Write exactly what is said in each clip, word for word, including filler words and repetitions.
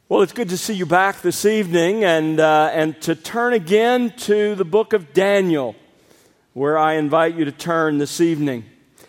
Well, it's good to see you back this evening and uh, and to turn again to the book of Daniel, where I invite you to turn this evening.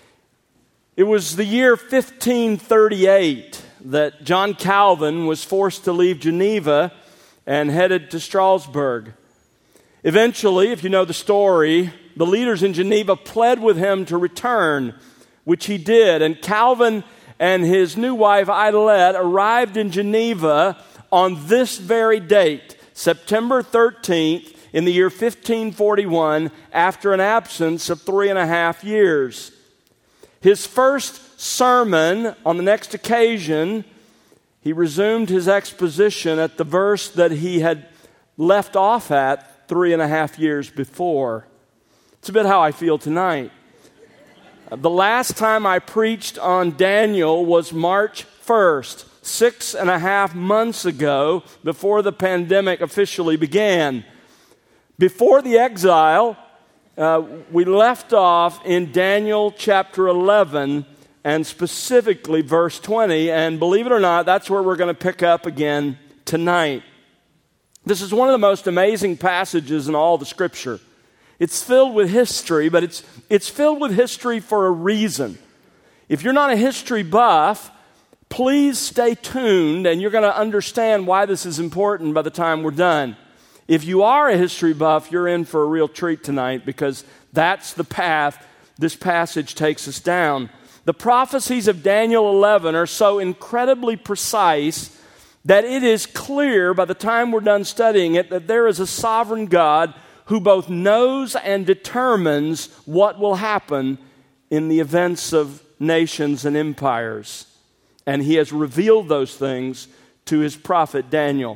It was the year fifteen thirty-eight that John Calvin was forced to leave Geneva and headed to Strasbourg. Eventually, if you know the story, the leaders in Geneva pled with him to return, which he did, and Calvin and his new wife Idelette arrived in Geneva on this very date, September thirteenth, in the year fifteen forty-one, after an absence of three and a half years. His first sermon on the next occasion, he resumed his exposition at the verse that he had left off at three and a half years before. It's a bit how I feel tonight. The last time I preached on Daniel was March first, six and a half months ago, before the pandemic officially began. Before the exile, uh, we left off in Daniel chapter eleven, and specifically verse twenty, and believe it or not, that's where we're going to pick up again tonight. This is one of the most amazing passages in all the Scripture. It's filled with history, but it's it's filled with history for a reason. If you're not a history buff, please stay tuned, and you're going to understand why this is important by the time we're done. If you are a history buff, you're in for a real treat tonight, because that's the path this passage takes us down. The prophecies of Daniel eleven are so incredibly precise that it is clear by the time we're done studying it that there is a sovereign God who both knows and determines what will happen in the events of nations and empires. And he has revealed those things to his prophet Daniel.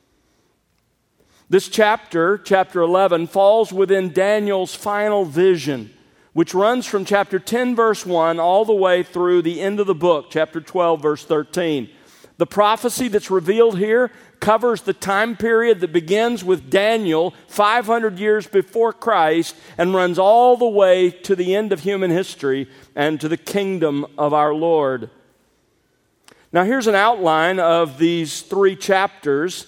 This chapter, chapter eleven, falls within Daniel's final vision, which runs from chapter ten, verse one, all the way through the end of the book, chapter twelve, verse thirteen. The prophecy that's revealed here covers the time period that begins with Daniel five hundred years before Christ and runs all the way to the end of human history and to the kingdom of our Lord. Now, here's an outline of these three chapters.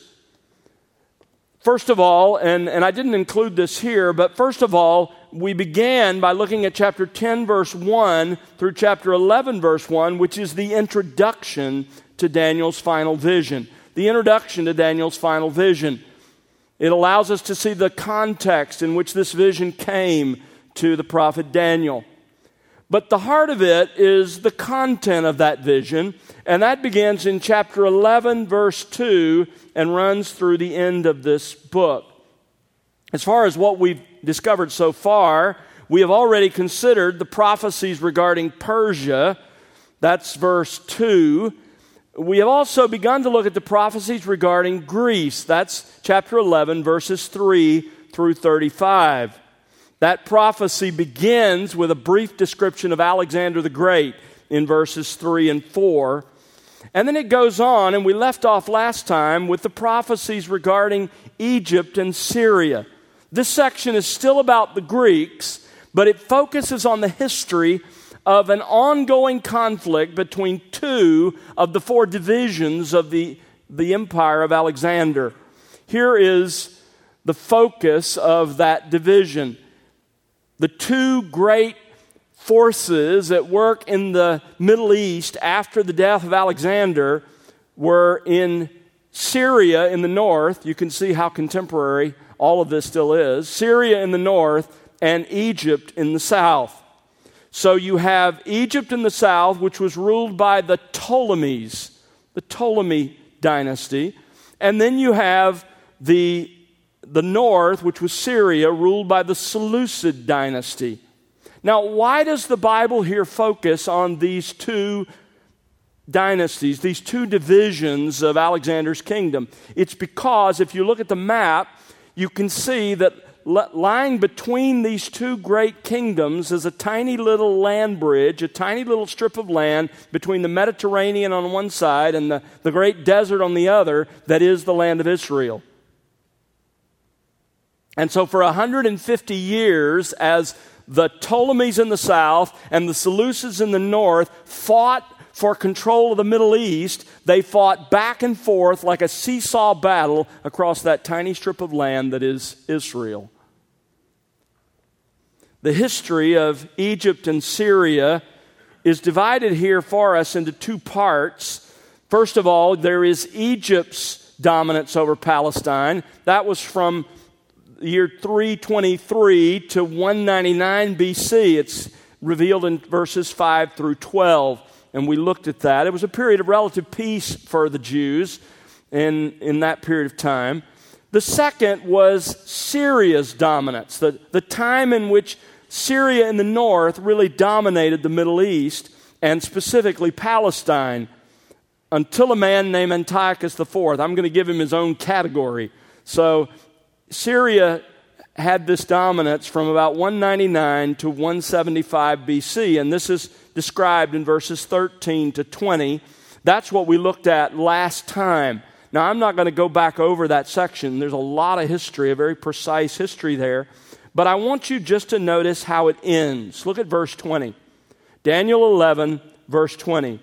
First of all, and, and I didn't include this here, but first of all, we began by looking at chapter ten, verse one through chapter eleven, verse one, which is the introduction to Daniel's final vision. The introduction to Daniel's final vision. It allows us to see the context in which this vision came to the prophet Daniel. But the heart of it is the content of that vision, and that begins in chapter eleven, verse two, and runs through the end of this book. As far as what we've discovered so far, we have already considered the prophecies regarding Persia. That's verse two. We have also begun to look at the prophecies regarding Greece. That's chapter eleven, verses three through thirty-five. That prophecy begins with a brief description of Alexander the Great in verses three and four. And then it goes on, and we left off last time with the prophecies regarding Egypt and Syria. This section is still about the Greeks, but it focuses on the history of an ongoing conflict between two of the four divisions of the, the empire of Alexander. Here is the focus of that division. The two great forces at work in the Middle East after the death of Alexander were in Syria in the north. You can see how contemporary all of this still is. Syria in the north and Egypt in the south. So you have Egypt in the south, which was ruled by the Ptolemies, the Ptolemy dynasty. And then you have the, the north, which was Syria, ruled by the Seleucid dynasty. Now, why does the Bible here focus on these two dynasties, these two divisions of Alexander's kingdom? It's because if you look at the map, you can see that lying between these two great kingdoms is a tiny little land bridge, a tiny little strip of land between the Mediterranean on one side and the, the great desert on the other that is the land of Israel. And so for one hundred fifty years, as the Ptolemies in the south and the Seleucids in the north fought for control of the Middle East, they fought back and forth like a seesaw battle across that tiny strip of land that is Israel. The history of Egypt and Syria is divided here for us into two parts. First of all, there is Egypt's dominance over Palestine. That was from year three twenty-three to one ninety-nine B C. It's revealed in verses five through twelve, and we looked at that. It was a period of relative peace for the Jews in, in that period of time. The second was Syria's dominance, the, the time in which Syria in the north really dominated the Middle East, and specifically Palestine, until a man named Antiochus the Fourth. I'm going to give him his own category. So Syria had this dominance from about one ninety-nine to one seventy-five B C, and this is described in verses thirteen to twenty. That's what we looked at last time. Now, I'm not going to go back over that section. There's a lot of history, a very precise history there. But I want you just to notice how it ends. Look at verse twenty. Daniel eleven, verse twenty.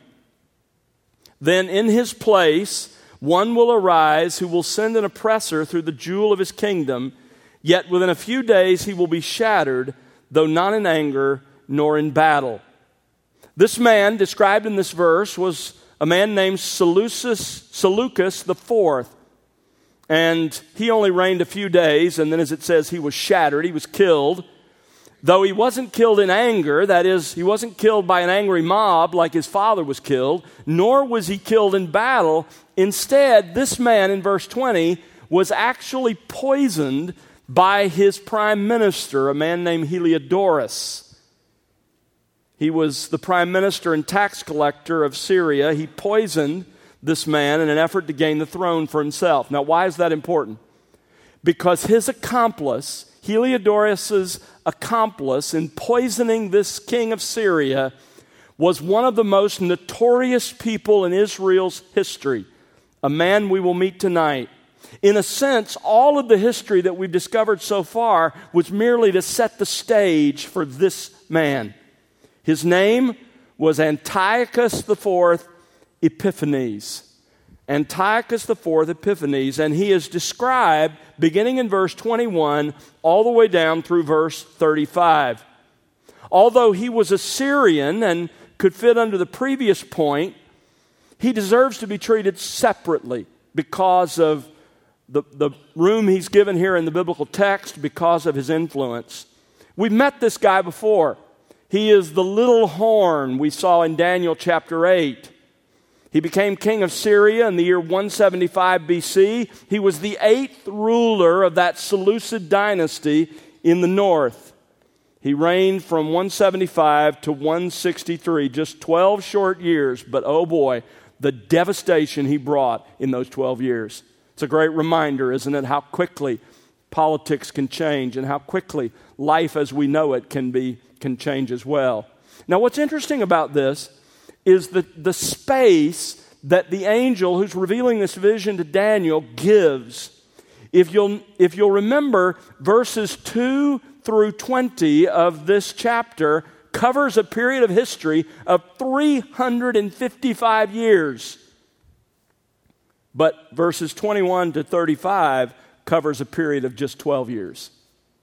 Then in his place one will arise who will send an oppressor through the jewel of his kingdom, yet within a few days he will be shattered, though not in anger nor in battle. This man described in this verse was a man named Seleucus, Seleucus the Fourth. And he only reigned a few days, and then as it says, he was shattered, he was killed. Though he wasn't killed in anger, that is, he wasn't killed by an angry mob like his father was killed, nor was he killed in battle. Instead, this man in verse twenty was actually poisoned by his prime minister, a man named Heliodorus. He was the prime minister and tax collector of Syria. He poisoned this man in an effort to gain the throne for himself. Now, why is that important? Because his accomplice, Heliodorus' accomplice in poisoning this king of Syria, was one of the most notorious people in Israel's history, a man we will meet tonight. In a sense, all of the history that we've discovered so far was merely to set the stage for this man. His name was Antiochus the Fourth Epiphanes. Antiochus the Fourth Epiphanes, and he is described beginning in verse twenty-one all the way down through verse thirty-five. Although he was a Syrian and could fit under the previous point, he deserves to be treated separately because of the, the room he's given here in the biblical text, because of his influence. We've met this guy before. He is the little horn we saw in Daniel chapter eight. He became king of Syria in the year one seventy-five B C. He was the eighth ruler of that Seleucid dynasty in the north. He reigned from one seventy-five to one sixty-three, just twelve short years, but oh boy, the devastation he brought in those twelve years. It's a great reminder, isn't it, how quickly politics can change and how quickly life as we know it can be can change as well. Now, what's interesting about this is the, the space that the angel who's revealing this vision to Daniel gives. If you'll, if you'll remember, verses two through twenty of this chapter covers a period of history of three hundred fifty-five years. But verses twenty-one to thirty-five covers a period of just twelve years.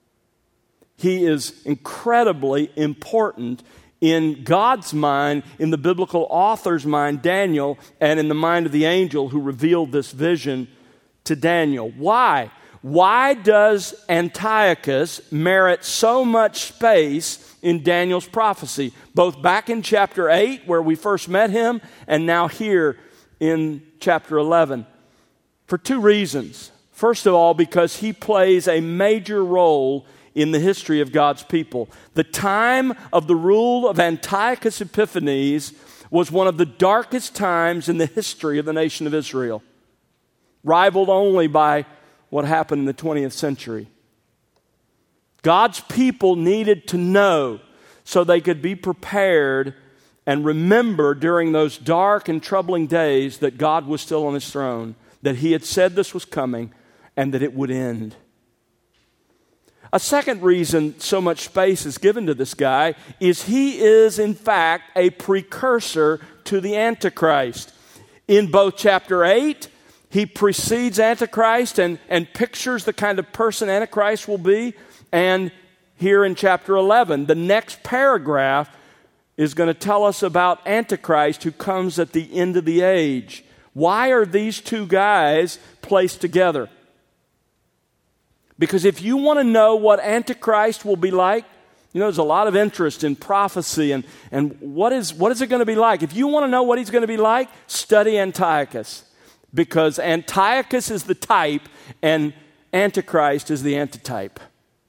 He is incredibly important in God's mind, in the biblical author's mind, Daniel, and in the mind of the angel who revealed this vision to Daniel. Why? Why does Antiochus merit so much space in Daniel's prophecy, both back in chapter eight, where we first met him, and now here in chapter eleven? For two reasons. First of all, because he plays a major role in the history of God's people. The time of the rule of Antiochus Epiphanes was one of the darkest times in the history of the nation of Israel, rivaled only by what happened in the twentieth century. God's people needed to know so they could be prepared and remember during those dark and troubling days that God was still on his throne, that he had said this was coming and that it would end. A second reason so much space is given to this guy is he is, in fact, a precursor to the Antichrist. In both chapter eight, he precedes Antichrist and, and pictures the kind of person Antichrist will be. And here in chapter eleven, the next paragraph is going to tell us about Antichrist who comes at the end of the age. Why are these two guys placed together? Because if you want to know what Antichrist will be like, you know, there's a lot of interest in prophecy and, and what is, what is it going to be like? If you want to know what he's going to be like, study Antiochus. Because Antiochus is the type and Antichrist is the antitype.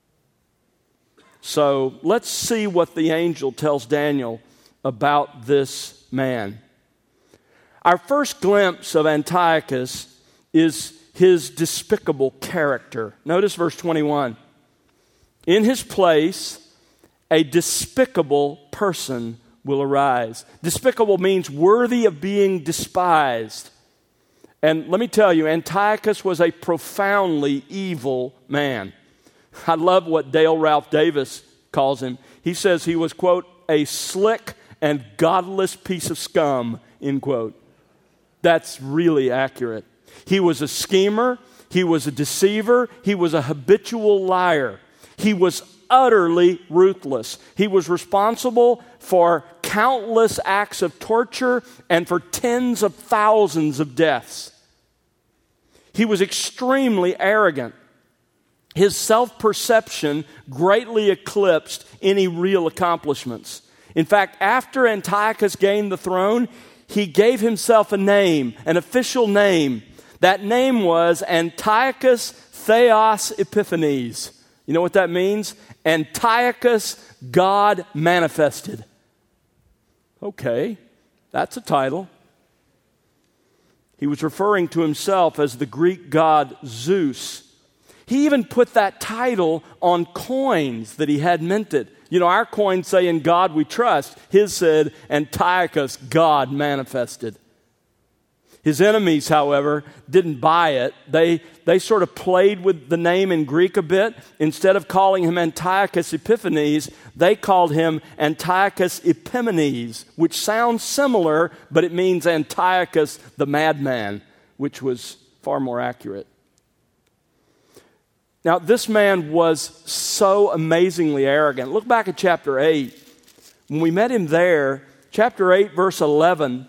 So let's see what the angel tells Daniel about this man. Our first glimpse of Antiochus is his despicable character. Notice verse twenty-one. In his place, a despicable person will arise. Despicable means worthy of being despised. And let me tell you, Antiochus was a profoundly evil man. I love what Dale Ralph Davis calls him. He says he was, quote, a slick and godless piece of scum, end quote. That's really accurate. He was a schemer. He was a deceiver. He was a habitual liar. He was utterly ruthless. He was responsible for countless acts of torture and for tens of thousands of deaths. He was extremely arrogant. His self-perception greatly eclipsed any real accomplishments. In fact, after Antiochus gained the throne, he gave himself a name, an official name. That name was Antiochus Theos Epiphanes. You know what that means? Antiochus, God manifested. Okay, that's a title. He was referring to himself as the Greek god Zeus. He even put that title on coins that he had minted. You know, our coins say, "In God we trust." His said, "Antiochus, God manifested." His enemies, however, didn't buy it. They, they sort of played with the name in Greek a bit. Instead of calling him Antiochus Epiphanes, they called him Antiochus Epimanes, which sounds similar, but it means Antiochus the madman, which was far more accurate. Now, this man was so amazingly arrogant. Look back at chapter eight. When we met him there, chapter eight, verse eleven,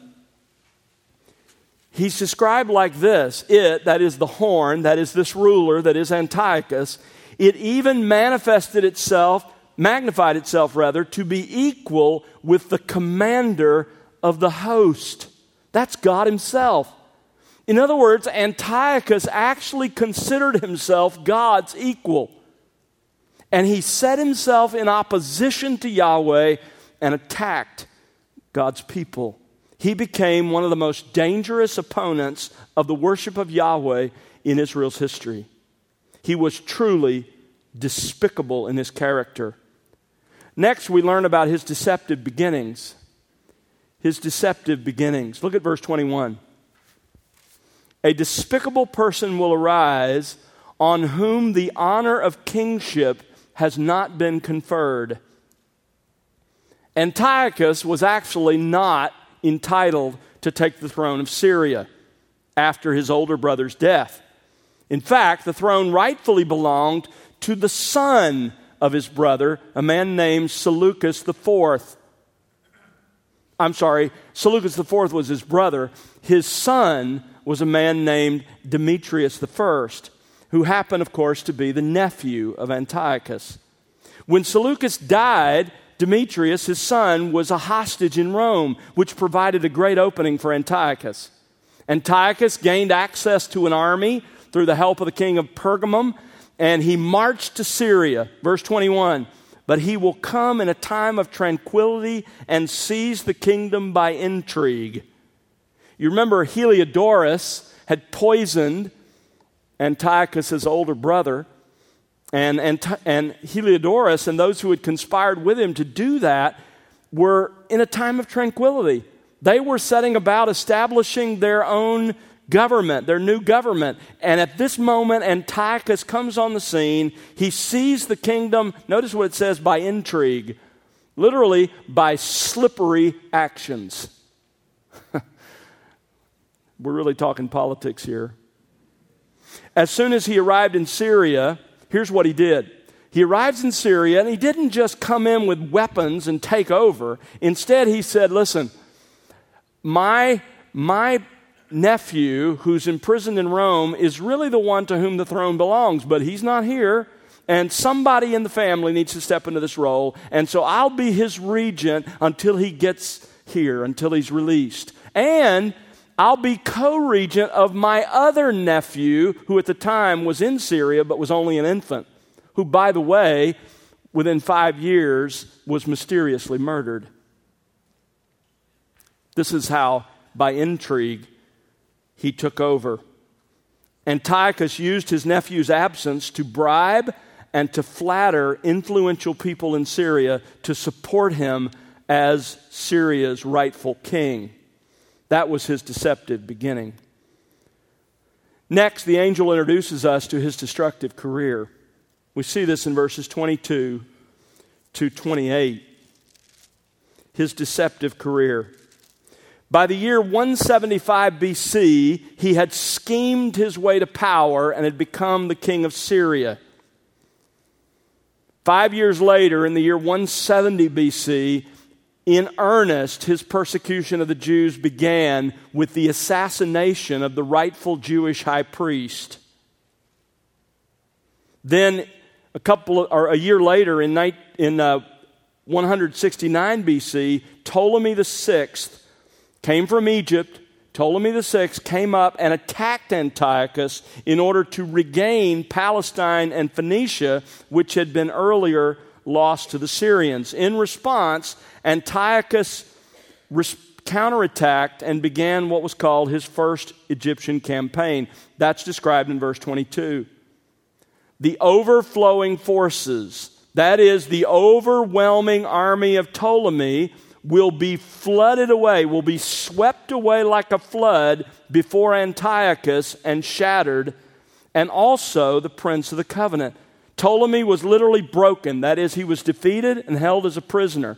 he's described like this. It, that is the horn, that is this ruler, that is Antiochus, it even manifested itself, magnified itself rather, to be equal with the commander of the host. That's God himself. In other words, Antiochus actually considered himself God's equal. And he set himself in opposition to Yahweh and attacked God's people. He became one of the most dangerous opponents of the worship of Yahweh in Israel's history. He was truly despicable in his character. Next, we learn about his deceptive beginnings. His deceptive beginnings. Look at verse twenty-one. A despicable person will arise on whom the honor of kingship has not been conferred. Antiochus was actually not entitled to take the throne of Syria after his older brother's death. In fact, the throne rightfully belonged to the son of his brother, a man named Seleucus the Fourth. I'm sorry, Seleucus the Fourth was his brother. His son was a man named Demetrius the First, who happened, of course, to be the nephew of Antiochus. When Seleucus died, Demetrius, his son, was a hostage in Rome, which provided a great opening for Antiochus. Antiochus gained access to an army through the help of the king of Pergamum, and he marched to Syria. Verse twenty-one, but he will come in a time of tranquility and seize the kingdom by intrigue. You remember Heliodorus had poisoned Antiochus' older brother, and, and, and Heliodorus and those who had conspired with him to do that were in a time of tranquility. They were setting about establishing their own government, their new government. And at this moment, Antiochus comes on the scene. He sees the kingdom, notice what it says, by intrigue, literally by slippery actions. We're really talking politics here. As soon as he arrived in Syria, here's what he did. He arrives in Syria, and he didn't just come in with weapons and take over. Instead, he said, listen, my, my nephew who's imprisoned in Rome is really the one to whom the throne belongs, but he's not here, and somebody in the family needs to step into this role, and so I'll be his regent until he gets here, until he's released. And I'll be co-regent of my other nephew, who at the time was in Syria but was only an infant, who, by the way, within five years was mysteriously murdered. This is how, by intrigue, he took over. Antiochus used his nephew's absence to bribe and to flatter influential people in Syria to support him as Syria's rightful king. That was his deceptive beginning. Next, the angel introduces us to his destructive career. We see this in verses twenty-two to twenty-eight. His deceptive career. By the year one seventy-five B C, he had schemed his way to power and had become the king of Syria. Five years later, in the year one seventy B C, in earnest, his persecution of the Jews began with the assassination of the rightful Jewish high priest. Then, a couple of, or a year later, in, night, in uh, one sixty-nine B C, Ptolemy the sixth came from Egypt. Ptolemy the sixth came up and attacked Antiochus in order to regain Palestine and Phoenicia, which had been earlier lost to the Syrians. In response, Antiochus res- counterattacked and began what was called his first Egyptian campaign. That's described in verse twenty-two. The overflowing forces, that is, the overwhelming army of Ptolemy, will be flooded away, will be swept away like a flood before Antiochus and shattered, and also the prince of the covenant. Ptolemy was literally broken. That is, he was defeated and held as a prisoner.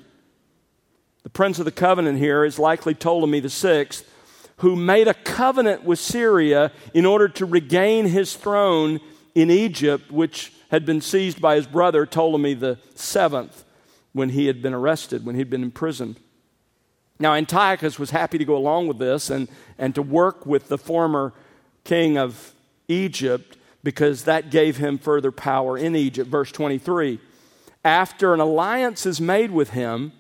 The prince of the covenant here is likely Ptolemy the sixth, who made a covenant with Syria in order to regain his throne in Egypt, which had been seized by his brother Ptolemy the seventh when he had been arrested, when he had been imprisoned. Now, Antiochus was happy to go along with this and, and to work with the former king of Egypt, because that gave him further power in Egypt. Verse twenty-three, after an alliance is made with him,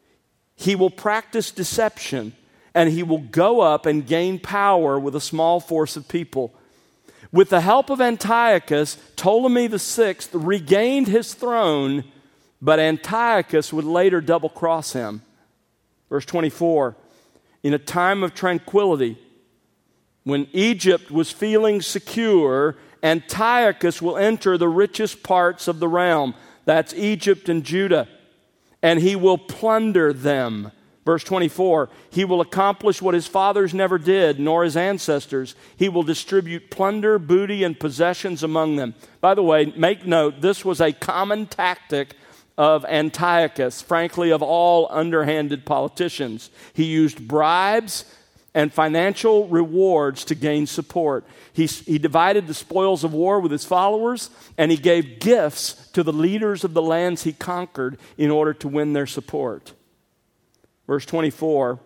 he will practice deception, and he will go up and gain power with a small force of people. With the help of Antiochus, Ptolemy the sixth regained his throne, but Antiochus would later double-cross him. Verse twenty-four, in a time of tranquility, when Egypt was feeling secure, Antiochus will enter the richest parts of the realm. That's Egypt and Judah. And he will plunder them. Verse twenty-four, he will accomplish what his fathers never did, nor his ancestors. He will distribute plunder, booty, and possessions among them. By the way, make note, this was a common tactic of Antiochus, frankly, of all underhanded politicians. He used bribes and financial rewards to gain support. He, he divided the spoils of war with his followers, and he gave gifts to the leaders of the lands he conquered in order to win their support. Verse twenty-four,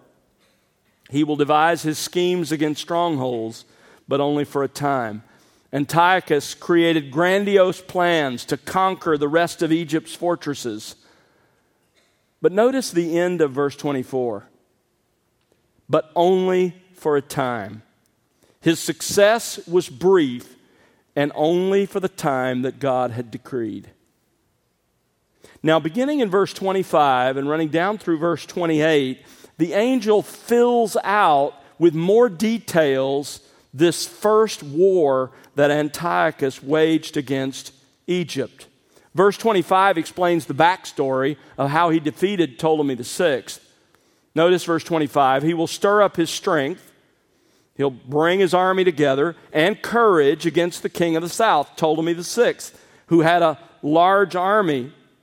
he will devise his schemes against strongholds, but only for a time. Antiochus created grandiose plans to conquer the rest of Egypt's fortresses. But notice the end of verse twenty-four. But only for a time. His success was brief and only for the time that God had decreed. Now, beginning in verse twenty-five and running down through verse twenty-eight, the angel fills out with more details this first war that Antiochus waged against Egypt. Verse twenty-five explains the backstory of how he defeated Ptolemy the sixth. Notice verse twenty-five, he will stir up his strength, he'll bring his army together, and courage against the king of the south, Ptolemy the sixth, who had a large army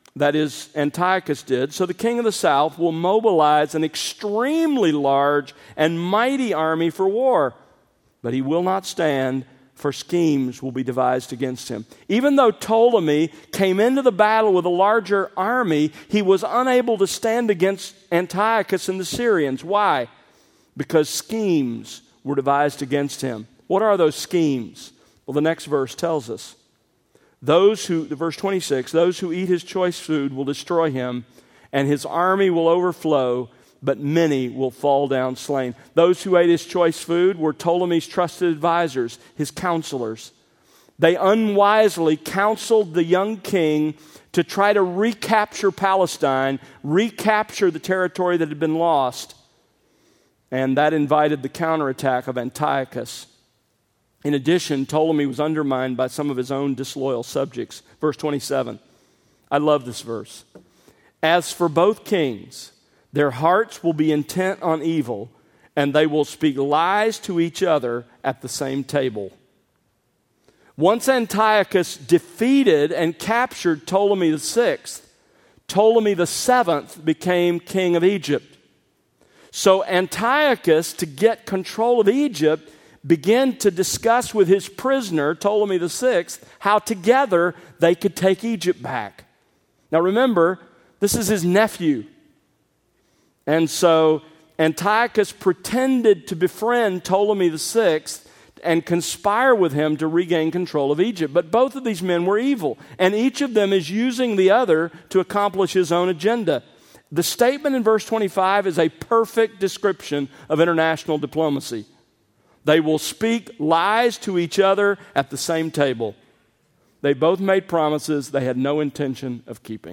that is, Antiochus did. So the king of the south will mobilize an extremely large and mighty army for war, but he will not stand, for schemes will be devised against him. Even though Ptolemy came into the battle with a larger army, he was unable to stand against Antiochus and the Syrians. Why? Because schemes were devised against him. What are those schemes? Well, the next verse tells us. Those who, verse twenty-six, those who eat his choice food will destroy him, and his army will overflow, but many will fall down slain. Those who ate his choice food were Ptolemy's trusted advisors, his counselors. They unwisely counseled the young king to try to recapture Palestine, recapture the territory that had been lost. And that invited the counterattack of Antiochus. In addition, Ptolemy was undermined by some of his own disloyal subjects. Verse twenty-seven. I love this verse. As for both kings, their hearts will be intent on evil, and they will speak lies to each other at the same table. Once Antiochus defeated and captured Ptolemy the sixth, Ptolemy the seventh became king of Egypt. So Antiochus, to get control of Egypt, began to discuss with his prisoner, Ptolemy the sixth, how together they could take Egypt back. Now remember, this is his nephew. And so Antiochus pretended to befriend Ptolemy the sixth and conspire with him to regain control of Egypt. But both of these men were evil, and each of them is using the other to accomplish his own agenda. The statement in verse twenty-five is a perfect description of international diplomacy. They will speak lies to each other at the same table. They both made promises they had no intention of keeping.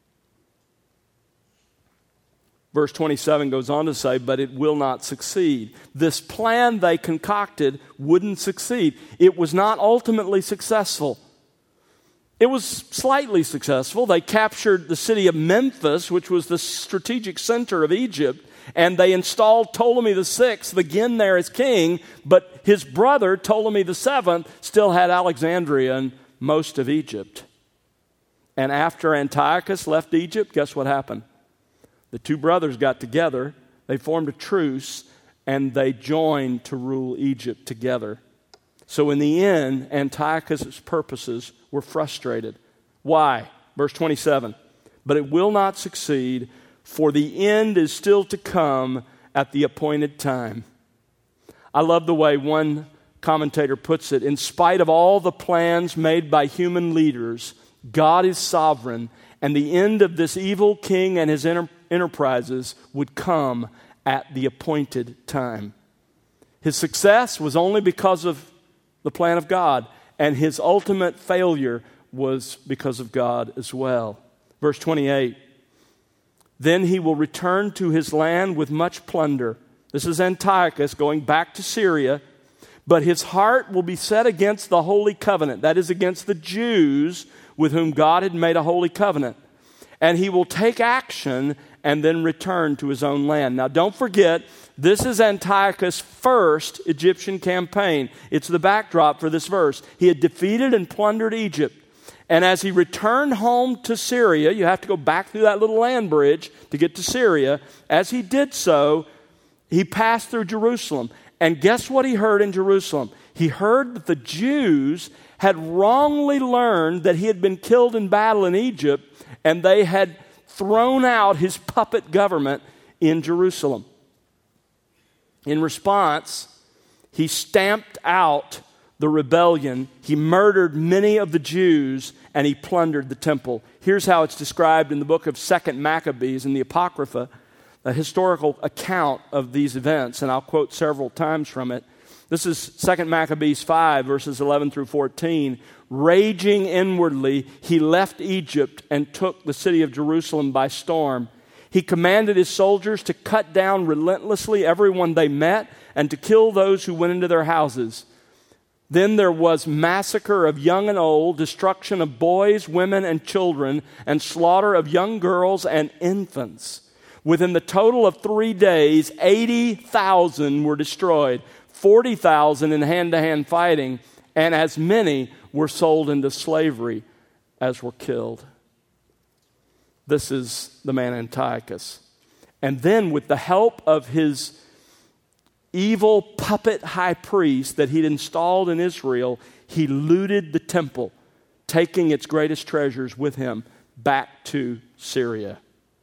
Verse twenty-seven goes on to say, but it will not succeed. This plan they concocted wouldn't succeed. It was not ultimately successful. It was slightly successful. They captured the city of Memphis, which was the strategic center of Egypt, and they installed Ptolemy the sixth again there as king, but his brother, Ptolemy the seventh, still had Alexandria and most of Egypt. And after Antiochus left Egypt, guess what happened? The two brothers got together, they formed a truce, and they joined to rule Egypt together. So in the end, Antiochus' purposes were frustrated. Why? Verse twenty-seven. But it will not succeed, for the end is still to come at the appointed time. I love the way one commentator puts it. In spite of all the plans made by human leaders, God is sovereign, and the end of this evil king and his enter- enterprises would come at the appointed time. His success was only because of the plan of God, and his ultimate failure was because of God as well. Verse twenty-eight. Then he will return to his land with much plunder. This is Antiochus going back to Syria. But his heart will be set against the holy covenant. That is, against the Jews with whom God had made a holy covenant. And he will take action and then return to his own land. Now don't forget, this is Antiochus' first Egyptian campaign. It's the backdrop for this verse. He had defeated and plundered Egypt. And as he returned home to Syria, you have to go back through that little land bridge to get to Syria. As he did so, he passed through Jerusalem. And guess what he heard in Jerusalem? He heard that the Jews had wrongly learned that he had been killed in battle in Egypt, and they had thrown out his puppet government in Jerusalem. In response, he stamped out the rebellion. He murdered many of the Jews, and he plundered the temple. Here's how it's described in the book of Second Maccabees in the Apocrypha, a historical account of these events, and I'll quote several times from it. This is Second Maccabees five, verses eleven through fourteen. Raging inwardly, he left Egypt and took the city of Jerusalem by storm. He commanded his soldiers to cut down relentlessly everyone they met and to kill those who went into their houses. Then there was massacre of young and old, destruction of boys, women, and children, and slaughter of young girls and infants. Within the total of three days, eighty thousand were destroyed, forty thousand in hand-to-hand fighting, and as many were sold into slavery as were killed. This is the man Antiochus. And then with the help of his evil puppet high priest that he'd installed in Israel, he looted the temple, taking its greatest treasures with him back to Syria.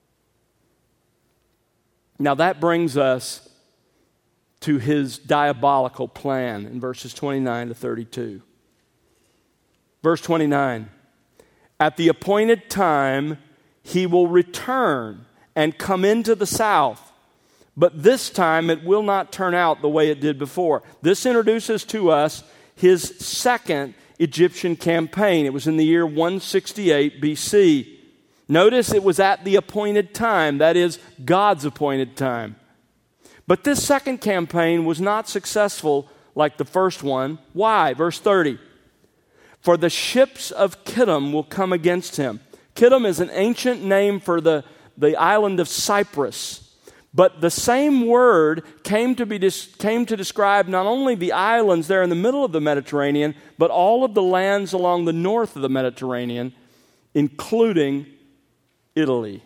Now that brings us to his diabolical plan in verses twenty-nine to thirty-two. Verse twenty-nine, at the appointed time he will return and come into the south, but this time it will not turn out the way it did before. This introduces to us his second Egyptian campaign. It was in the year one sixty-eight B C. Notice it was at the appointed time, that is, God's appointed time. But this second campaign was not successful like the first one. Why? Verse thirty. For the ships of Kittim will come against him. Kittim is an ancient name for the, the island of Cyprus. But the same word came to, be, came to describe not only the islands there in the middle of the Mediterranean, but all of the lands along the north of the Mediterranean, including Italy.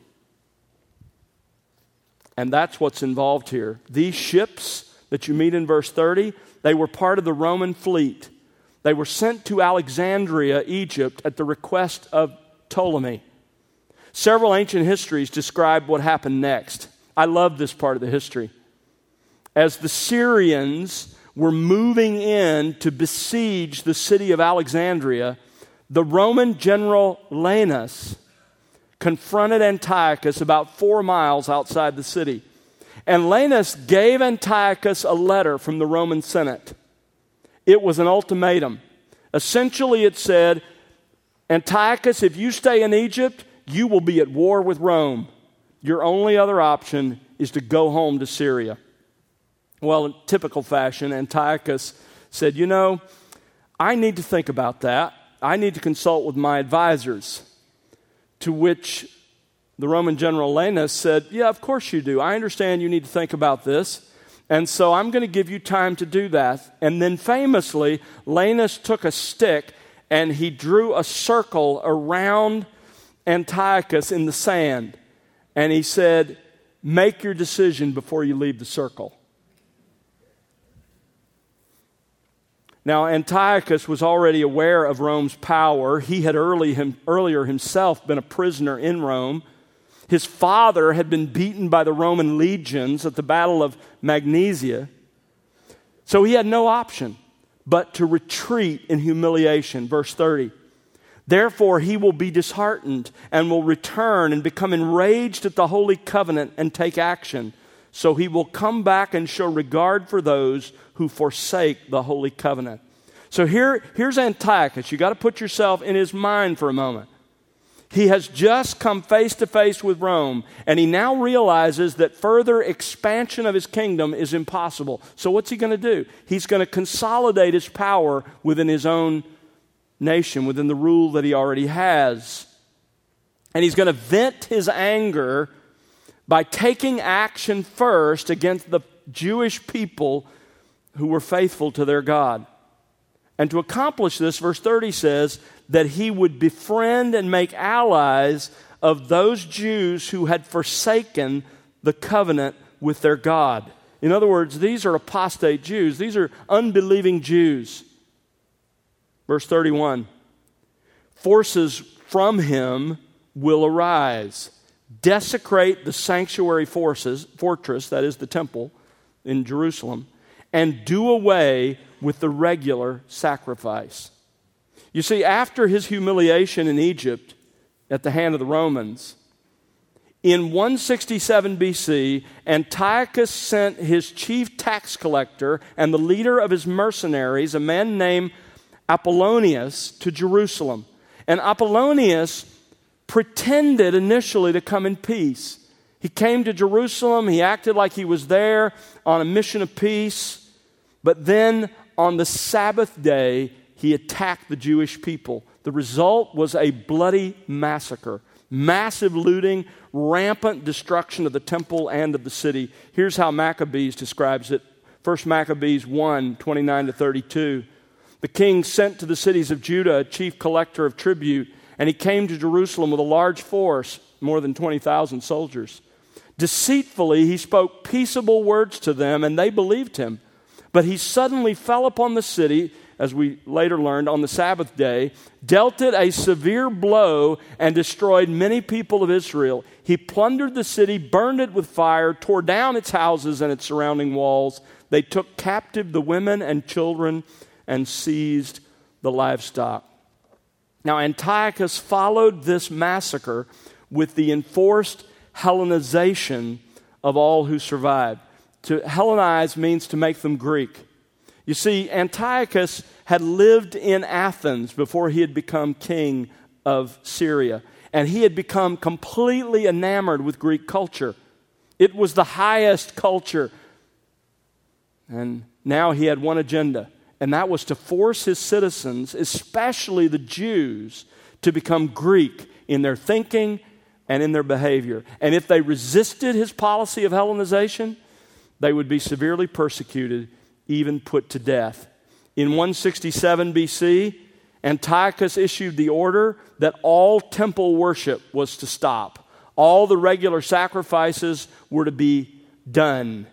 And that's what's involved here. These ships that you meet in verse thirty, they were part of the Roman fleet. They were sent to Alexandria, Egypt, at the request of Ptolemy. Several ancient histories describe what happened next. I love this part of the history. As the Syrians were moving in to besiege the city of Alexandria, the Roman general Launus confronted Antiochus about four miles outside the city. And Launus gave Antiochus a letter from the Roman Senate. It was an ultimatum. Essentially it said, Antiochus, if you stay in Egypt, you will be at war with Rome. Your only other option is to go home to Syria. Well, in typical fashion, Antiochus said, you know, I need to think about that. I need to consult with my advisors. To which the Roman general Launus said, yeah, of course you do. I understand you need to think about this. And so I'm going to give you time to do that. And then famously, Launus took a stick and he drew a circle around Antiochus in the sand. And he said, make your decision before you leave the circle. Now, Antiochus was already aware of Rome's power. He had early him, earlier himself been a prisoner in Rome. His father had been beaten by the Roman legions at the Battle of Magnesia. So he had no option but to retreat in humiliation. Verse thirty. Therefore he will be disheartened and will return and become enraged at the holy covenant and take action. So he will come back and show regard for those who forsake the holy covenant. So here, here's Antiochus. You got to put yourself in his mind for a moment. He has just come face to face with Rome, and he now realizes that further expansion of his kingdom is impossible. So what's he going to do? He's going to consolidate his power within his own nation, within the rule that he already has. And he's going to vent his anger by taking action first against the Jewish people who were faithful to their God. And to accomplish this, verse thirty says that he would befriend and make allies of those Jews who had forsaken the covenant with their God. In other words, these are apostate Jews. These are unbelieving Jews. Verse thirty-one, forces from him will arise, desecrate the sanctuary forces, fortress, that is the temple in Jerusalem, and do away with the regular sacrifice. You see, after his humiliation in Egypt at the hand of the Romans, in one sixty-seven B C, Antiochus sent his chief tax collector and the leader of his mercenaries, a man named Apollonius, to Jerusalem. And Apollonius pretended initially to come in peace. He came to Jerusalem, he acted like he was there on a mission of peace, but then on the Sabbath day, he attacked the Jewish people. The result was a bloody massacre, massive looting, rampant destruction of the temple and of the city. Here's how Maccabees describes it. First Maccabees one, twenty-nine to thirty-two. The king sent to the cities of Judah a chief collector of tribute, and he came to Jerusalem with a large force, more than twenty thousand soldiers. Deceitfully, he spoke peaceable words to them, and they believed him. But he suddenly fell upon the city, as we later learned, on the Sabbath day, dealt it a severe blow, and destroyed many people of Israel. He plundered the city, burned it with fire, tore down its houses and its surrounding walls. They took captive the women and children and seized the livestock. Now, Antiochus followed this massacre with the enforced Hellenization of all who survived. To Hellenize means to make them Greek. You see, Antiochus had lived in Athens before he had become king of Syria, and he had become completely enamored with Greek culture. It was the highest culture. And now he had one agenda, and that was to force his citizens, especially the Jews, to become Greek in their thinking and in their behavior. And if they resisted his policy of Hellenization, they would be severely persecuted, even put to death. In one sixty-seven B C, Antiochus issued the order that all temple worship was to stop. All the regular sacrifices were to be done.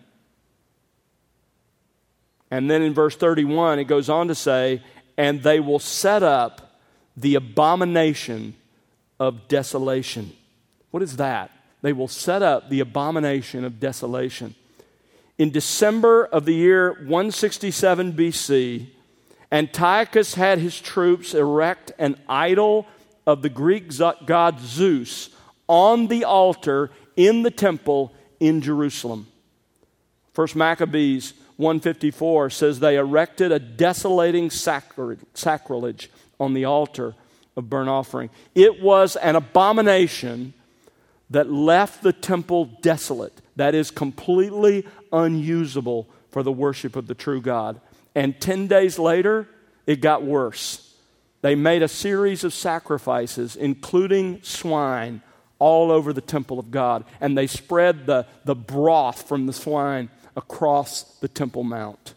And then in verse thirty-one, it goes on to say, and they will set up the abomination of desolation. What is that? They will set up the abomination of desolation. In December of the year one sixty-seven B C, Antiochus had his troops erect an idol of the Greek god Zeus on the altar in the temple in Jerusalem. First Maccabees one fifty-four says they erected a desolating sacrilege on the altar of burnt offering. It was an abomination that left the temple desolate, that is, completely unusable for the worship of the true God. And ten days later, it got worse. They made a series of sacrifices, including swine, all over the temple of God. And they spread the, the broth from the swine across the Temple Mount.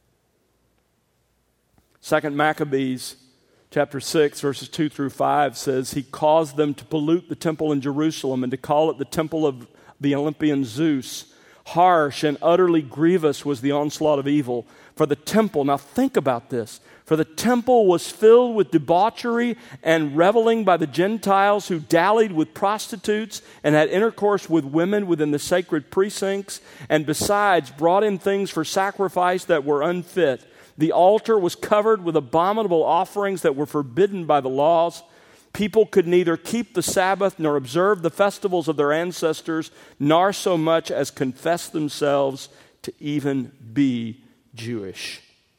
Second Maccabees chapter six, verses two through five says, he caused them to pollute the temple in Jerusalem and to call it the temple of the Olympian Zeus. Harsh and utterly grievous was the onslaught of evil. For the temple, now think about this, for the temple was filled with debauchery and reveling by the Gentiles who dallied with prostitutes and had intercourse with women within the sacred precincts, and besides brought in things for sacrifice that were unfit. The altar was covered with abominable offerings that were forbidden by the laws. People could neither keep the Sabbath nor observe the festivals of their ancestors, nor so much as confess themselves to even be Jewish.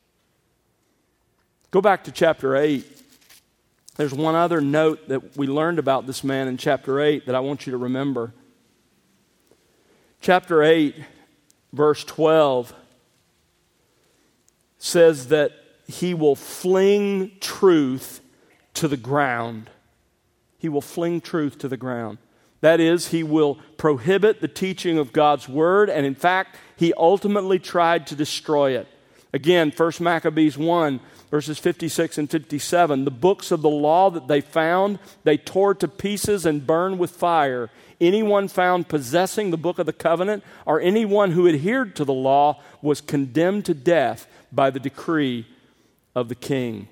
Go back to chapter eight. There's one other note that we learned about this man in chapter eight that I want you to remember. Chapter eight, verse twelve says that he will fling truth to the ground. He will fling truth to the ground. That is, he will prohibit the teaching of God's word, and in fact, he ultimately tried to destroy it. Again, First Maccabees one, verses fifty-six and fifty-seven, the books of the law that they found, they tore to pieces and burned with fire. Anyone found possessing the book of the covenant, or anyone who adhered to the law, was condemned to death by the decree of the king.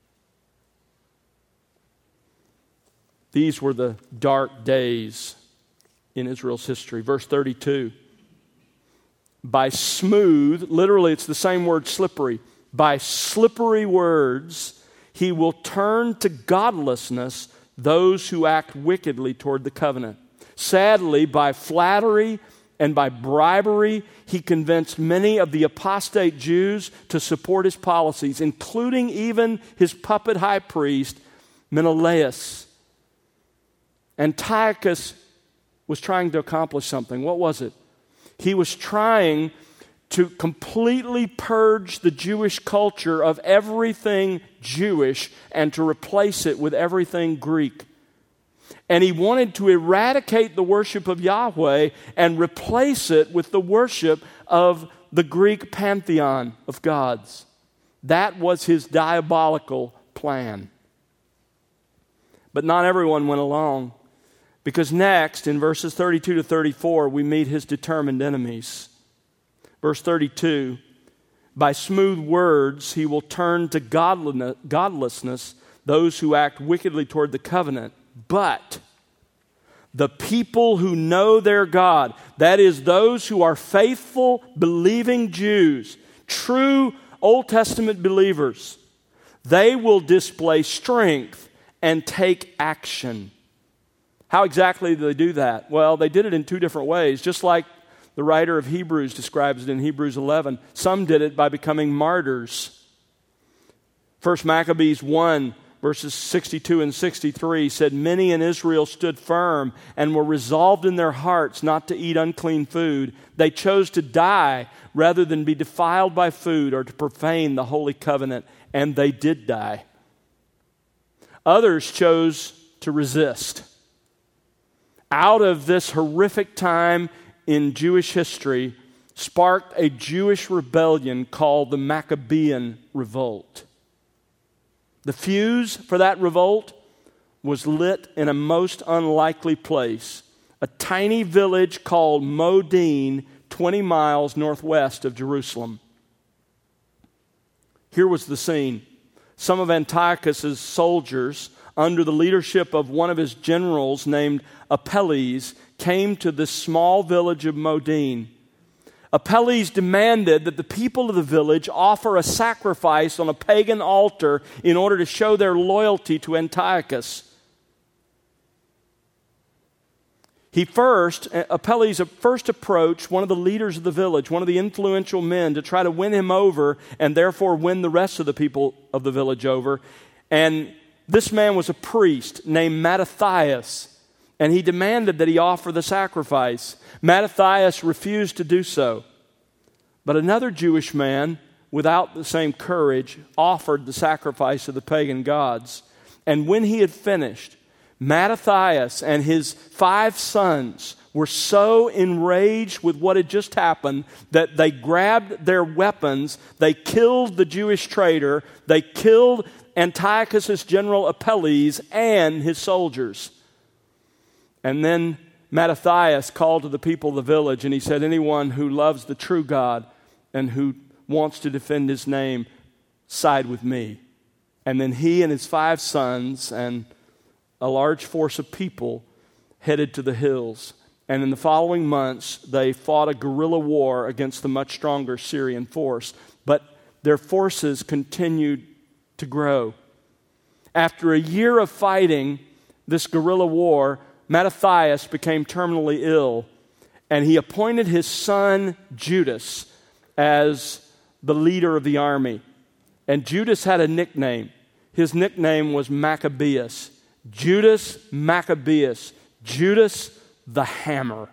These were the dark days in Israel's history. Verse thirty-two. By smooth, literally it's the same word, slippery. By slippery words, he will turn to godlessness those who act wickedly toward the covenant. Sadly, by flattery and by bribery, he convinced many of the apostate Jews to support his policies, including even his puppet high priest, Menelaus. Antiochus was trying to accomplish something. What was it? He was trying to completely purge the Jewish culture of everything Jewish and to replace it with everything Greek. And he wanted to eradicate the worship of Yahweh and replace it with the worship of the Greek pantheon of gods. That was his diabolical plan. But not everyone went along, Because next, in verses thirty-two to thirty-four, we meet his determined enemies. Verse thirty-two, by smooth words he will turn to godlessness those who act wickedly toward the covenant. But the people who know their God, that is, those who are faithful, believing Jews, true Old Testament believers, they will display strength and take action. How exactly do they do that? Well, they did it in two different ways, just like the writer of Hebrews describes it in Hebrews eleven. Some did it by becoming martyrs. First Maccabees one, verses sixty-two and sixty-three said, many in Israel stood firm and were resolved in their hearts not to eat unclean food. They chose to die rather than be defiled by food or to profane the holy covenant, and they did die. Others chose to resist. Out of this horrific time in Jewish history sparked a Jewish rebellion called the Maccabean Revolt. The fuse for that revolt was lit in a most unlikely place, a tiny village called Modin, twenty miles northwest of Jerusalem. Here was the scene. Some of Antiochus' soldiers, under the leadership of one of his generals named Apelles, came to this small village of Modin. Apelles demanded that the people of the village offer a sacrifice on a pagan altar in order to show their loyalty to Antiochus. He first, Apelles first approached one of the leaders of the village, one of the influential men, to try to win him over and therefore win the rest of the people of the village over. And this man was a priest named Mattathias, and he demanded that he offer the sacrifice. Mattathias refused to do so. But another Jewish man, without the same courage, offered the sacrifice of the pagan gods. And when he had finished, Mattathias and his five sons were so enraged with what had just happened that they grabbed their weapons, they killed the Jewish traitor, they killed Antiochus' general Apelles and his soldiers. And then Mattathias called to the people of the village and he said, anyone who loves the true God and who wants to defend his name, side with me. And then he and his five sons and a large force of people headed to the hills. And in the following months, they fought a guerrilla war against the much stronger Syrian force. But their forces continued to grow. After a year of fighting this guerrilla war, Mattathias became terminally ill, and he appointed his son Judas as the leader of the army. And Judas had a nickname. His nickname was Maccabeus. Judas Maccabeus. Judas the Hammer.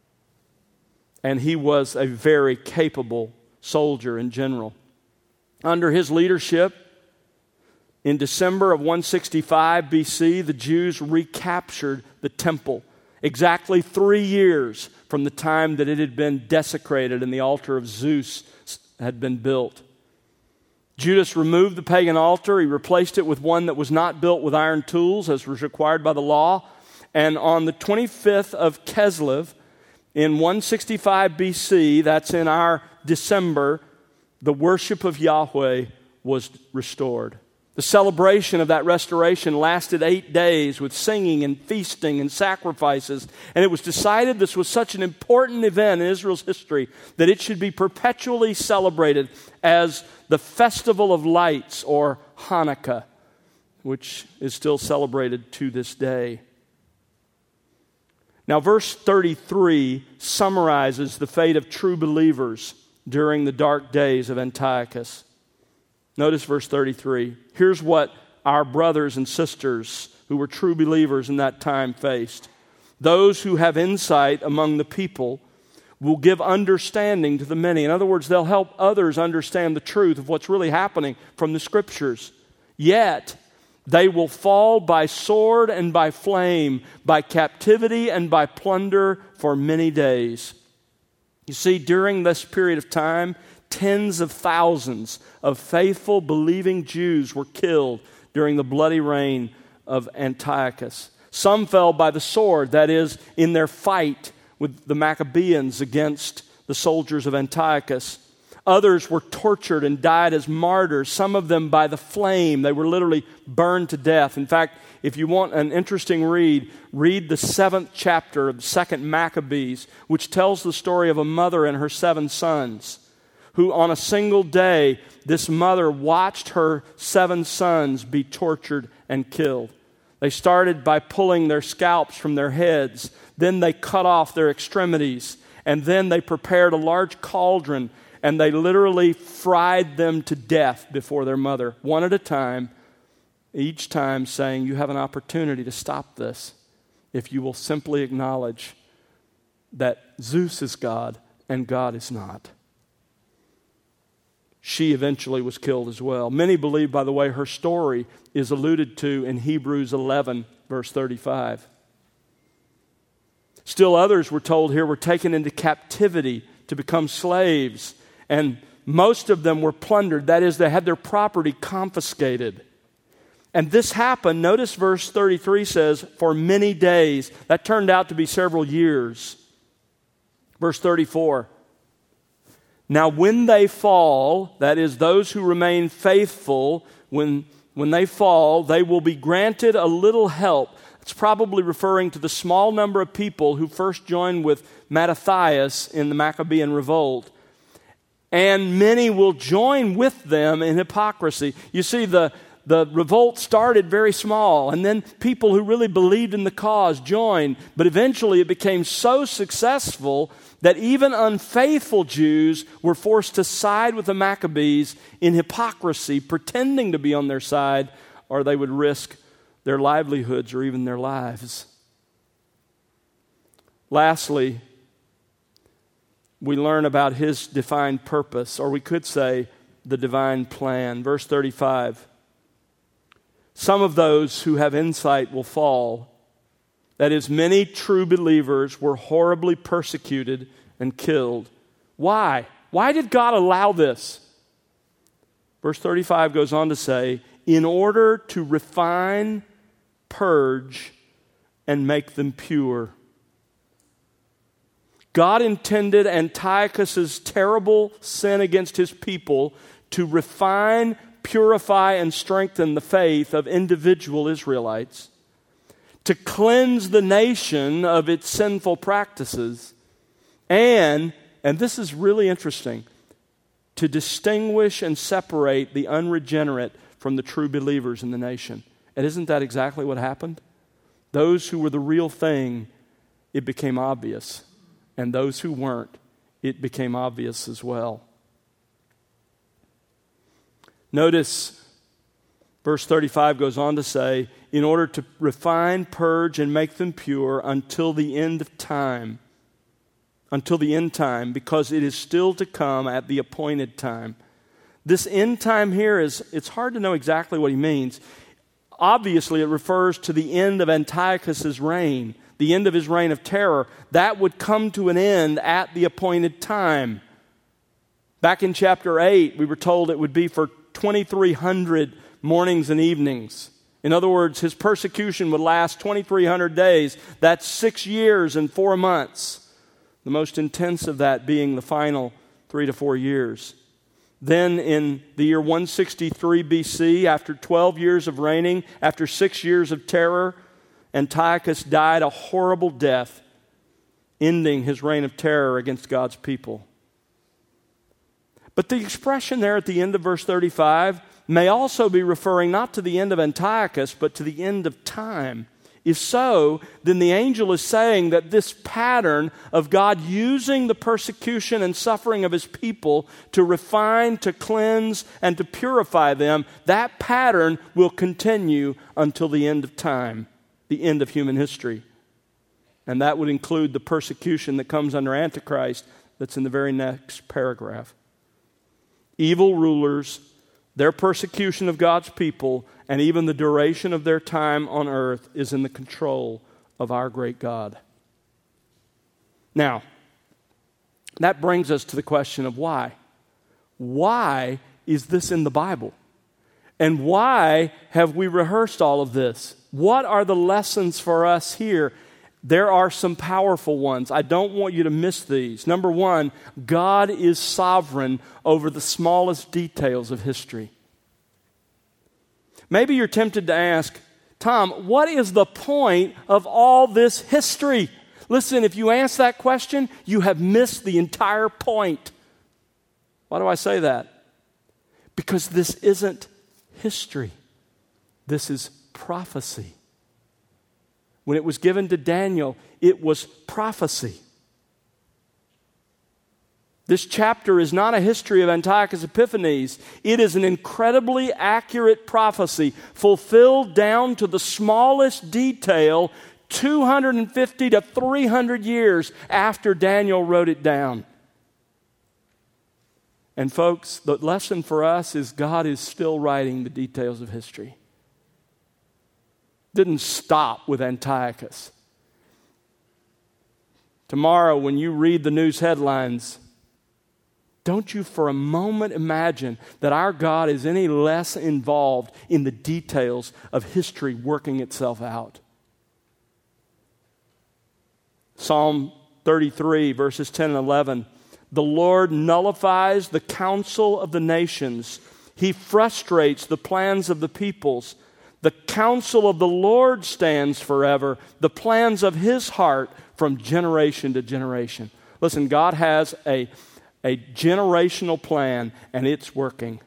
And he was a very capable soldier in general. Under his leadership, in December of one sixty-five B C, the Jews recaptured the temple, exactly three years from the time that it had been desecrated and the altar of Zeus had been built. Judas removed the pagan altar. He replaced it with one that was not built with iron tools, as was required by the law. And on the twenty-fifth of Kislev, in one sixty-five B C, that's in our December, the worship of Yahweh was restored. The celebration of that restoration lasted eight days with singing and feasting and sacrifices. And it was decided this was such an important event in Israel's history that it should be perpetually celebrated as the Festival of Lights, or Hanukkah, which is still celebrated to this day. Now, verse thirty-three summarizes the fate of true believers during the dark days of Antiochus. Notice verse thirty-three. Here's what our brothers and sisters who were true believers in that time faced. Those who have insight among the people will give understanding to the many. In other words, they'll help others understand the truth of what's really happening from the Scriptures. Yet, they will fall by sword and by flame, by captivity and by plunder for many days. You see, during this period of time, tens of thousands of faithful, believing Jews were killed during the bloody reign of Antiochus. Some fell by the sword, that is, in their fight with the Maccabeans against the soldiers of Antiochus. Others were tortured and died as martyrs, some of them by the flame. They were literally burned to death. In fact, if you want an interesting read, read the seventh chapter of the Second Maccabees, which tells the story of a mother and her seven sons, who on a single day, this mother watched her seven sons be tortured and killed. They started by pulling their scalps from their heads. Then they cut off their extremities. And then they prepared a large cauldron, and they literally fried them to death before their mother, one at a time, each time saying, you have an opportunity to stop this if you will simply acknowledge that Zeus is God and God is not. She eventually was killed as well. Many believe, by the way, her story is alluded to in Hebrews eleven, verse thirty-five. Still others, we're told here, were taken into captivity to become slaves, and most of them were plundered. That is, they had their property confiscated. And this happened, notice verse thirty-three says, for many days. That turned out to be several years. Verse thirty-four. Now when they fall, that is, those who remain faithful, when, when they fall, they will be granted a little help. It's probably referring to the small number of people who first joined with Mattathias in the Maccabean revolt. And many will join with them in hypocrisy. You see, the, the revolt started very small, and then people who really believed in the cause joined. But eventually it became so successful that even unfaithful Jews were forced to side with the Maccabees in hypocrisy, pretending to be on their side, or they would risk their livelihoods or even their lives. Lastly, we learn about his defined purpose, or we could say the divine plan. Verse thirty-five. Some of those who have insight will fall. That is, many true believers were horribly persecuted and killed. Why? Why did God allow this? Verse thirty-five goes on to say, in order to refine, purge, and make them pure. God intended Antiochus' terrible sin against his people to refine, purify, and strengthen the faith of individual Israelites, to cleanse the nation of its sinful practices, and, and this is really interesting, to distinguish and separate the unregenerate from the true believers in the nation. And isn't that exactly what happened? Those who were the real thing, it became obvious. And those who weren't, it became obvious as well. Notice, verse thirty-five goes on to say, in order to refine, purge, and make them pure until the end of time. Until the end time, because it is still to come at the appointed time. This end time here is, it's hard to know exactly what he means. Obviously, it refers to the end of Antiochus' reign, the end of his reign of terror. That would come to an end at the appointed time. Back in chapter eight, we were told it would be for twenty-three hundred mornings and evenings. In other words, his persecution would last twenty-three hundred days. That's six years and four months. The most intense of that being the final three to four years. Then in the year one sixty-three B C, after twelve years of reigning, after six years of terror, Antiochus died a horrible death, ending his reign of terror against God's people. But the expression there at the end of verse thirty-five may also be referring not to the end of Antiochus, but to the end of time. If so, then the angel is saying that this pattern of God using the persecution and suffering of his people to refine, to cleanse, and to purify them, that pattern will continue until the end of time, the end of human history. And that would include the persecution that comes under Antichrist that's in the very next paragraph. Evil rulers, their persecution of God's people, and even the duration of their time on earth is in the control of our great God. Now, that brings us to the question of why. Why is this in the Bible? And why have we rehearsed all of this? What are the lessons for us here? There are some powerful ones. I don't want you to miss these. Number one, God is sovereign over the smallest details of history. Maybe you're tempted to ask, Tom, what is the point of all this history? Listen, if you answer that question, you have missed the entire point. Why do I say that? Because this isn't history. This is prophecy. When it was given to Daniel, it was prophecy. This chapter is not a history of Antiochus Epiphanes. It is an incredibly accurate prophecy, fulfilled down to the smallest detail, two hundred fifty to three hundred years after Daniel wrote it down. And folks, the lesson for us is God is still writing the details of history. Didn't stop with Antiochus. Tomorrow, when you read the news headlines, don't you for a moment imagine that our God is any less involved in the details of history working itself out. Psalm thirty-three, verses ten and eleven. The Lord nullifies the counsel of the nations. He frustrates the plans of the peoples. The counsel of the Lord stands forever, the plans of His heart from generation to generation. Listen, God has a, a generational plan, and it's working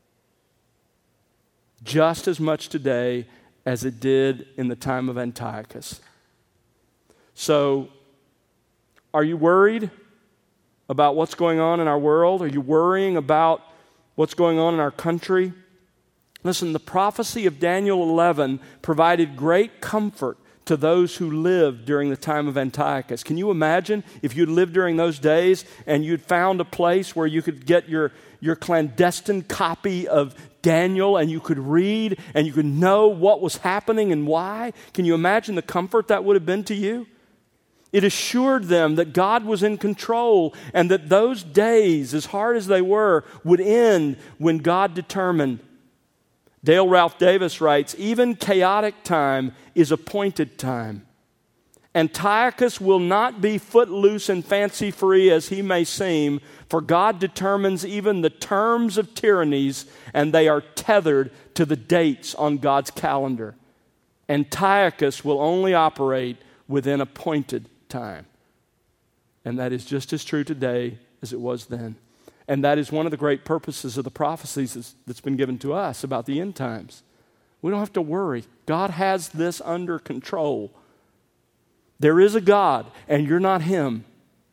just as much today as it did in the time of Antiochus. So, are you worried about what's going on in our world? Are you worrying about what's going on in our country? Listen, the prophecy of Daniel eleven provided great comfort to those who lived during the time of Antiochus. Can you imagine if you'd lived during those days and you'd found a place where you could get your, your clandestine copy of Daniel and you could read and you could know what was happening and why? Can you imagine the comfort that would have been to you? It assured them that God was in control and that those days, as hard as they were, would end when God determined. Dale Ralph Davis writes, even chaotic time is appointed time. Antiochus will not be footloose and fancy-free as he may seem, for God determines even the terms of tyrannies, and they are tethered to the dates on God's calendar. Antiochus will only operate within appointed time. And that is just as true today as it was then. And that is one of the great purposes of the prophecies that's been given to us about the end times. We don't have to worry. God has this under control. There is a God, and you're not Him.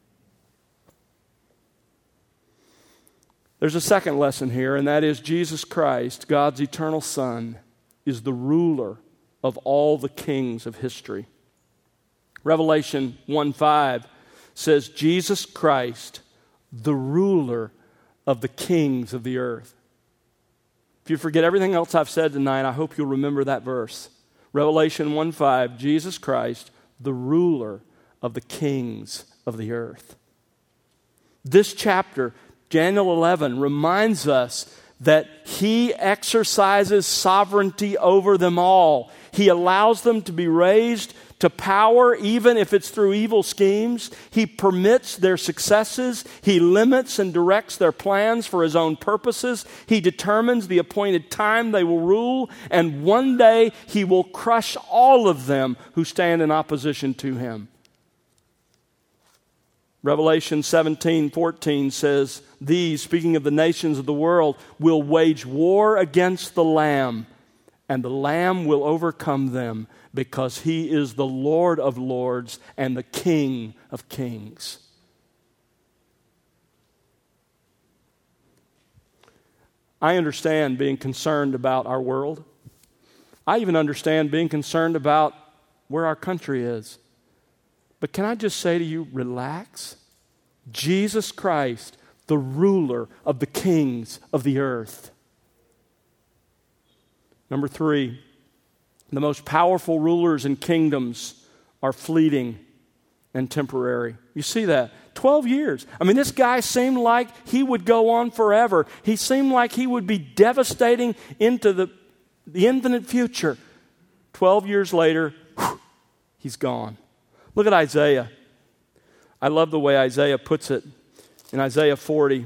There's a second lesson here, and that is Jesus Christ, God's eternal Son, is the ruler of all the kings of history. Revelation one five says, Jesus Christ, the ruler of the kings of the earth. If you forget everything else I've said tonight, I hope you'll remember that verse. Revelation one five, Jesus Christ, the ruler of the kings of the earth. This chapter, Daniel eleven, reminds us that He exercises sovereignty over them all. He allows them to be raised to power, even if it's through evil schemes. He permits their successes. He limits and directs their plans for His own purposes. He determines the appointed time they will rule, and one day He will crush all of them who stand in opposition to Him. Revelation seventeen fourteen says, these, speaking of the nations of the world, will wage war against the Lamb, and the Lamb will overcome them, because He is the Lord of lords and the King of kings. I understand being concerned about our world. I even understand being concerned about where our country is. But can I just say to you, relax. Jesus Christ, the ruler of the kings of the earth. Number three, the most powerful rulers and kingdoms are fleeting and temporary. You see that? Twelve years. I mean, this guy seemed like he would go on forever. He seemed like he would be devastating into the, the infinite future. Twelve years later, whew, he's gone. Look at Isaiah. I love the way Isaiah puts it in Isaiah forty.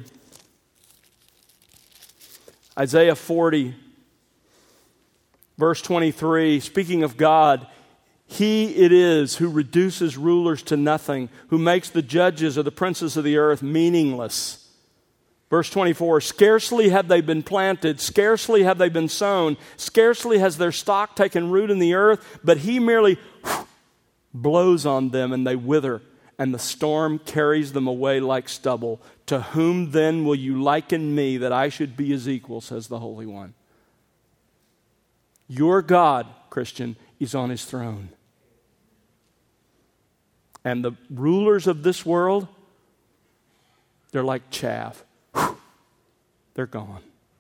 Isaiah forty, verse twenty-three, speaking of God, He it is who reduces rulers to nothing, who makes the judges or the princes of the earth meaningless. Verse twenty-four, scarcely have they been planted, scarcely have they been sown, scarcely has their stock taken root in the earth, but He merely whew, blows on them and they wither, and the storm carries them away like stubble. To whom then will you liken me that I should be His equal, says the Holy One. Your God, Christian, is on His throne. And the rulers of this world, they're like chaff. Whew, they're gone.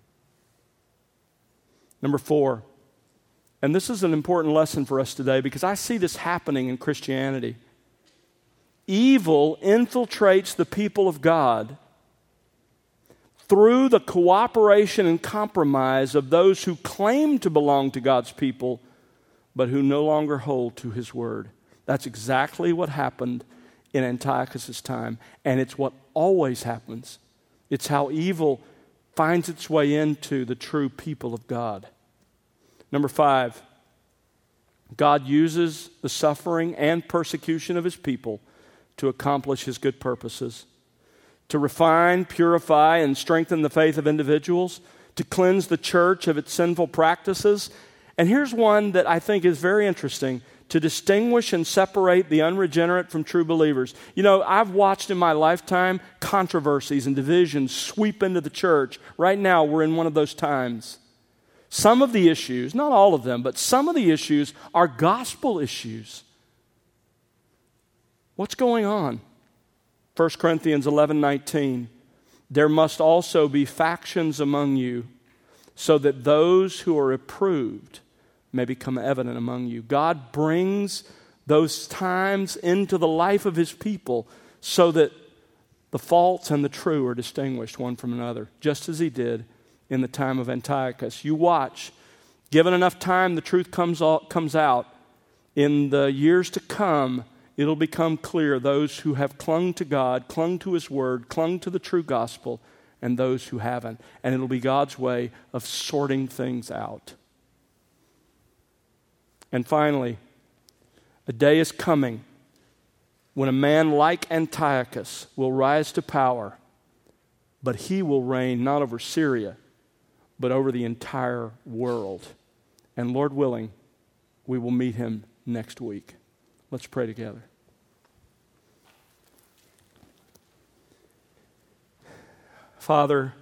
Number four, and this is an important lesson for us today because I see this happening in Christianity. Evil infiltrates the people of God through the cooperation and compromise of those who claim to belong to God's people, but who no longer hold to His word. That's exactly what happened in Antiochus' time, and it's what always happens. It's how evil finds its way into the true people of God. Number five, God uses the suffering and persecution of His people to accomplish His good purposes, to refine, purify, and strengthen the faith of individuals, to cleanse the church of its sinful practices. And here's one that I think is very interesting, to distinguish and separate the unregenerate from true believers. You know, I've watched in my lifetime controversies and divisions sweep into the church. Right now, we're in one of those times. Some of the issues, not all of them, but some of the issues are gospel issues. What's going on? First Corinthians eleven nineteen. There must also be factions among you, so that those who are approved may become evident among you. God brings those times into the life of His people so that the false and the true are distinguished one from another, just as He did in the time of Antiochus. You watch. Given enough time, the truth comes out, comes out. In the years to come, it'll become clear those who have clung to God, clung to His word, clung to the true gospel, and those who haven't. And it'll be God's way of sorting things out. And finally, a day is coming when a man like Antiochus will rise to power, but he will reign not over Syria, but over the entire world. And Lord willing, we will meet him next week. Let's pray together. Father,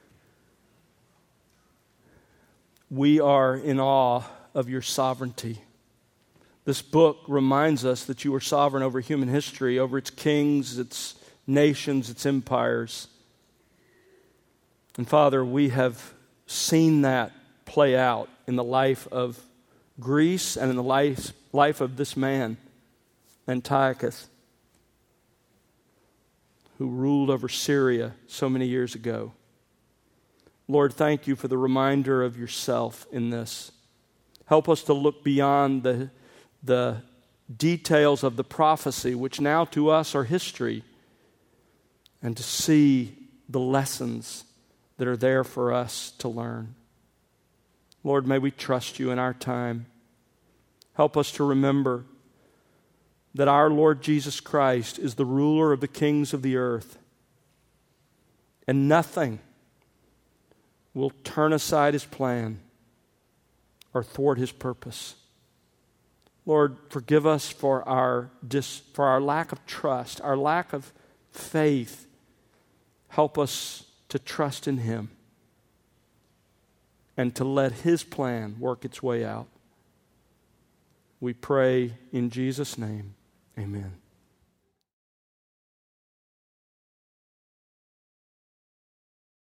we are in awe of your sovereignty. This book reminds us that you are sovereign over human history, over its kings, its nations, its empires. And Father, we have seen that play out in the life of Greece and in the life, life of this man, Antiochus, who ruled over Syria so many years ago. Lord, thank you for the reminder of yourself in this. Help us to look beyond the, the details of the prophecy, which now to us are history, and to see the lessons that are there for us to learn. Lord, may we trust you in our time. Help us to remember that our Lord Jesus Christ is the ruler of the kings of the earth, and nothing will turn aside his plan or thwart his purpose. Lord, forgive us for our dis, for our lack of trust, our lack of faith. Help us to trust in him and to let his plan work its way out. We pray in Jesus' name. Amen.